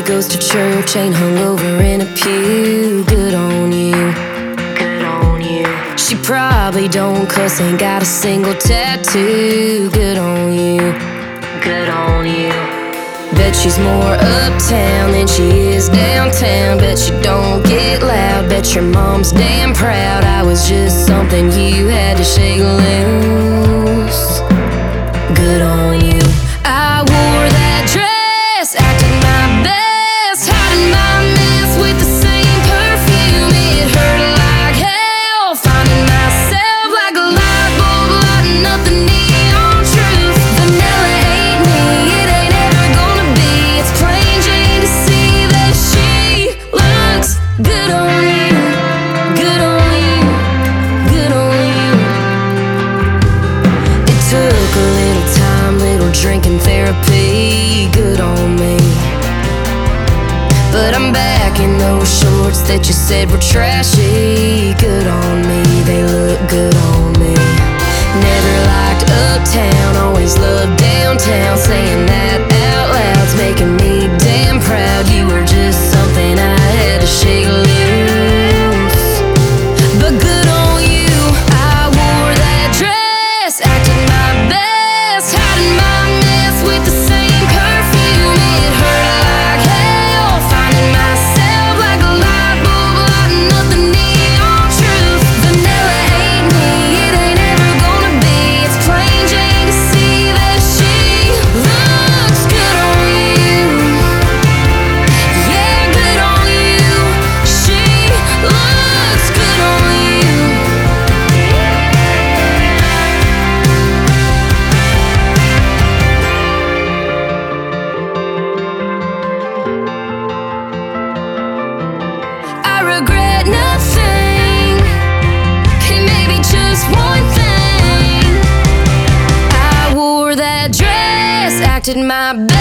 goes to church, ain't hungover in a pew. Good on you, good on you. She probably don't cuss, ain't got a single tattoo. Good on you, good on you. Bet she's more uptown than she is downtown. Bet she don't get loud, bet your mom's damn proud. I was just something you had to shake loose. Good on you. I wore that dress, acted my best, hiding my mess with the same perfume. It hurt like hell, finding myself like a light bulb lighting up the neon truth. Vanilla ain't me, it ain't ever gonna be. It's plain Jane to see that she looks good on you, good on you, good on you. It took a little time, little drinking therapy, good on me. But I'm back in those shorts that you said were trashy. Good on me, they look good on me. Never liked uptown, always loved downtown. Saying that out loud's making me damn proud. You were just something I had to shake loose. But good on you, I wore that dress, acted my best, hiding my mess with the same perfume. It hurt like hell, finding myself like a light bulb lighting up the neon truth. Vanilla ain't me, it ain't ever gonna be. It's plain Jane to see that she looks good on you. Yeah, good on you. She looks good on you. I regret nothing, okay, maybe just one thing. I wore that dress, acted my best,